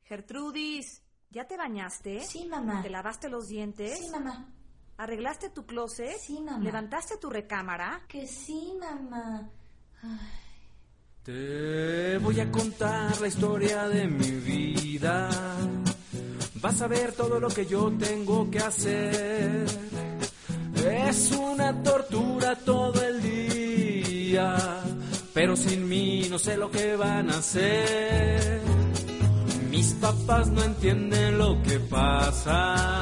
Gertrudis, ¿ya te bañaste? Sí, mamá. ¿Te lavaste los dientes? Sí, mamá. ¿Arreglaste tu closet? Sí, mamá. ¿Levantaste tu recámara? Que sí, mamá. Ay. Te voy a contar la historia de mi vida. Vas a ver todo lo que yo tengo que hacer. Es una tortura todo el día, pero sin mí no sé lo que van a hacer. Mis papás no entienden lo que pasa.